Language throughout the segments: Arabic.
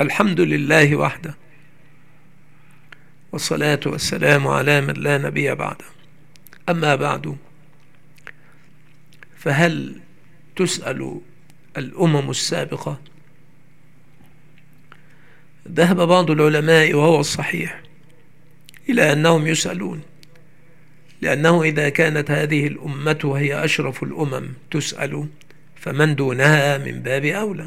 الحمد لله وحده، والصلاة والسلام على من لا نبي بعده. أما بعد، فهل تسأل الأمم السابقة؟ ذهب بعض العلماء، وهو الصحيح، إلى أنهم يسألون، لأنه إذا كانت هذه الأمة وهي أشرف الأمم تسأل، فمن دونها من باب أولى.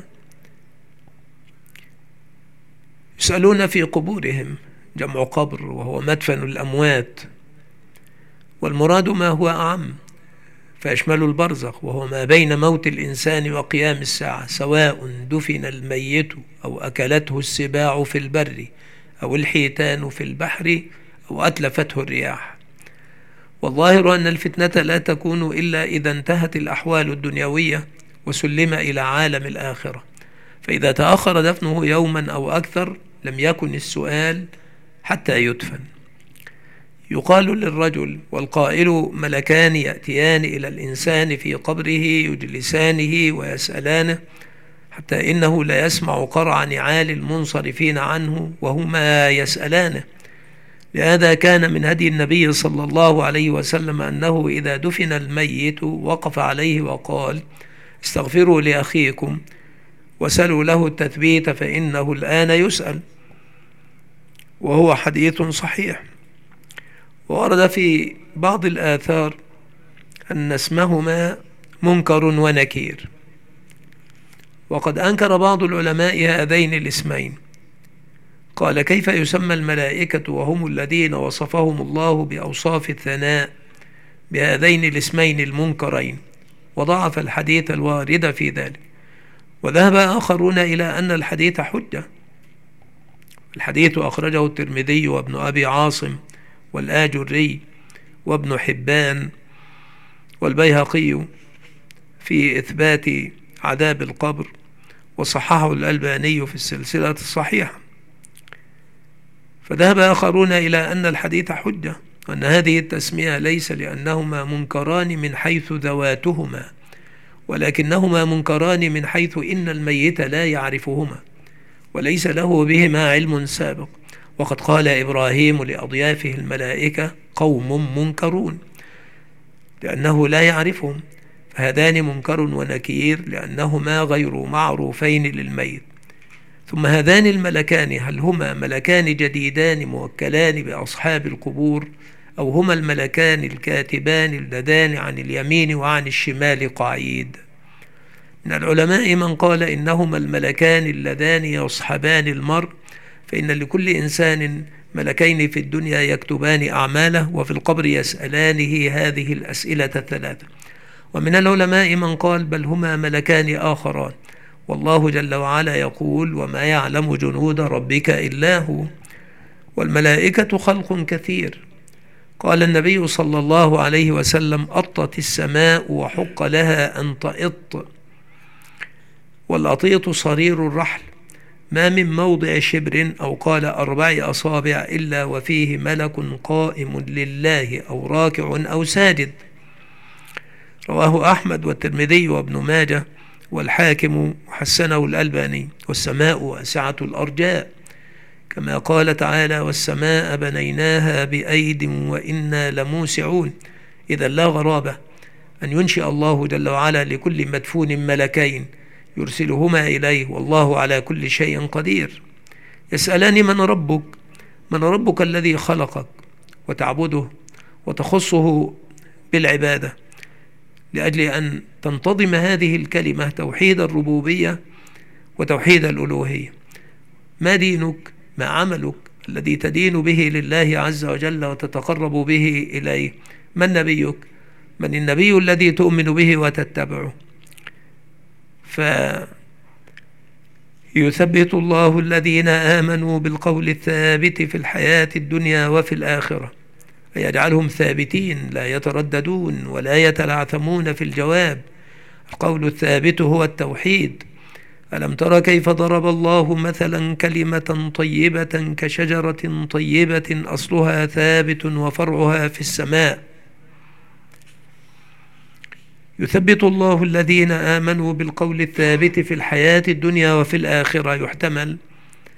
يسألون في قبورهم، جمع قبر وهو مدفن الأموات، والمراد ما هو أعم فيشمل البرزخ، وهو ما بين موت الإنسان وقيام الساعة، سواء دفن الميت أو أكلته السباع في البر أو الحيتان في البحر أو أتلفته الرياح. والظاهر أن الفتنة لا تكون إلا إذا انتهت الأحوال الدنيوية وسلم إلى عالم الآخرة، فإذا تأخر دفنه يوما أو أكثر لم يكن السؤال حتى يدفن. يقال للرجل والقائل ملكان يأتيان إلى الإنسان في قبره يجلسانه ويسألانه، حتى إنه لا يسمع قرع نعال المنصرفين عنه وهما يسألانه. لهذا كان من هدي النبي صلى الله عليه وسلم أنه إذا دفن الميت وقف عليه وقال: استغفروا لأخيكم وسلوا له التثبيت فإنه الآن يسأل، وهو حديث صحيح. ورد في بعض الآثار أن اسمهما منكر ونكير، وقد أنكر بعض العلماء هذين الاسمين. قال: كيف يسمى الملائكة وهم الذين وصفهم الله بأوصاف الثناء بهذين الاسمين المنكرين؟ وضعف الحديث الوارد في ذلك. وذهب آخرون إلى أن الحديث حجة. الحديث أخرجه الترمذي وابن أبي عاصم والآجري وابن حبان والبيهقي في إثبات عذاب القبر، وصححه الألباني في السلسلة الصحيحة. فذهب آخرون إلى أن الحديث حجة، وأن هذه التسمية ليس لأنهما منكران من حيث ذواتهما، ولكنهما منكران من حيث إن الميت لا يعرفهما وليس له بهما علم سابق. وقد قال إبراهيم لأضيافه الملائكة: قوم منكرون، لأنه لا يعرفهم. فهذان منكر ونكير لأنهما غير معروفين للميت. ثم هذان الملكان، هل هما ملكان جديدان موكلان بأصحاب القبور، أو هما الملكان الكاتبان اللذان عن اليمين وعن الشمال قعيد؟ من العلماء من قال إنهما الملكان اللذان يصحبان المرء، فإن لكل إنسان ملكين في الدنيا يكتبان أعماله، وفي القبر يسألانه هذه الأسئلة الثلاثة. ومن العلماء من قال بل هما ملكان آخران، والله جل وعلا يقول: وما يعلم جنود ربك إلا هو. والملائكة خلق كثير. قال النبي صلى الله عليه وسلم: أطت السماء وحق لها أن تئط، والأطيط صرير الرحل، ما من موضع شبر أو قال 4 أصابع إلا وفيه ملك قائم لله أو راكع أو ساجد. رواه أحمد والترمذي وابن ماجه والحاكم وحسنه الألباني. والسماء واسعة الأرجاء، كما قال تعالى: والسماء بنيناها بأيد وإنا لموسعون. إذا لا غرابة أن ينشئ الله جل وعلا لكل مدفون ملكين يرسلهما إليه، والله على كل شيء قدير. يسألان: من ربك؟ من ربك الذي خلقك وتعبده وتخصه بالعبادة، لأجل أن تنتظم هذه الكلمة توحيد الربوبية وتوحيد الألوهية. ما دينك؟ ما عملك الذي تدين به لله عز وجل وتتقرب به إليه؟ من نبيك؟ من النبي الذي تؤمن به وتتبعه؟ فيثبت الله الذين آمنوا بالقول الثابت في الحياة الدنيا وفي الآخرة، فيجعلهم ثابتين لا يترددون ولا يتلعثمون في الجواب. القول الثابت هو التوحيد. ألم تر كيف ضرب الله مثلا كلمة طيبة كشجرة طيبة أصلها ثابت وفرعها في السماء. يثبت الله الذين آمنوا بالقول الثابت في الحياة الدنيا وفي الآخرة، يحتمل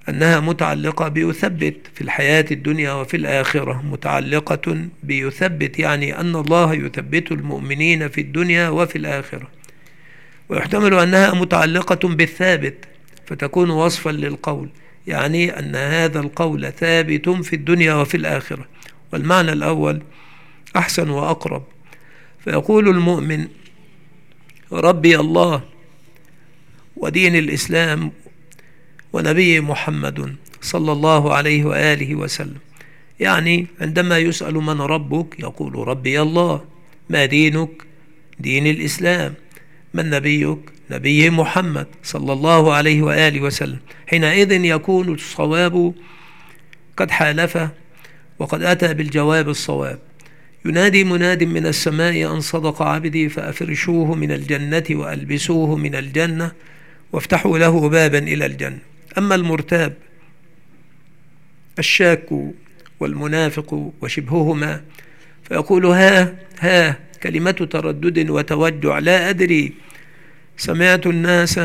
أنها متعلقة بيثبت في الحياة الدنيا وفي الآخرة، متعلقة بيثبت يعني أن الله يثبت المؤمنين في الدنيا وفي الآخرة. ويحتمل أنها متعلقة بالثابت فتكون وصفا للقول، يعني أن هذا القول ثابت في الدنيا وفي الآخرة. والمعنى الأول أحسن وأقرب. فيقول المؤمن ربي الله ودين الإسلام ونبي محمد صلى الله عليه وآله وسلم. يعني عندما يسأل من ربك يقول ربي الله. ما دينك؟ دين الإسلام. من نبيك؟ نبي محمد صلى الله عليه وآله وسلم. حينئذ يكون الصواب قد حالفه وقد أتى بالجواب الصواب. ينادي مناد من السماء أن صدق عبدي فأفرشوه من الجنة وألبسوه من الجنة وافتحوا له بابا إلى الجنة. أما المرتاب الشاك والمنافق وشبههما فيقول ها كلمة تردد وتوجع، لا أدري، سمعت الناس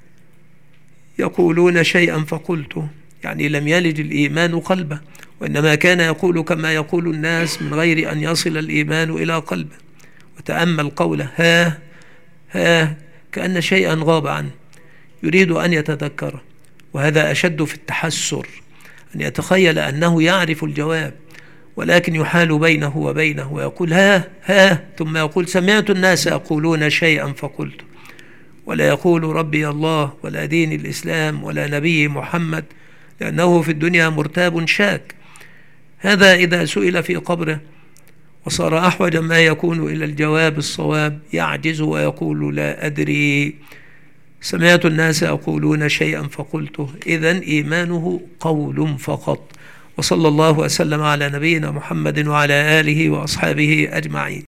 يقولون شيئا فقلته. يعني لم يلج الإيمان قلبه، وإنما كان يقول كما يقول الناس من غير أن يصل الإيمان إلى قلبه. وتأمل قوله ها كأن شيئا غاب عنه يريد أن يتذكره، وهذا أشد في التحسر، أن يتخيل أنه يعرف الجواب ولكن يحال بينه وبينه ويقول ها ثم يقول سمعت الناس يقولون شيئا فقلت، ولا يقول ربي الله ولا دين الإسلام ولا نبي محمد، لأنه في الدنيا مرتاب شاك. هذا إذا سئل في قبره وصار أحوج ما يكون إلى الجواب الصواب يعجز ويقول لا أدري، سمعت الناس يقولون شيئا فقلته. إذن إيمانه قول فقط. وصلى الله وسلم على نبينا محمد وعلى آله وأصحابه أجمعين.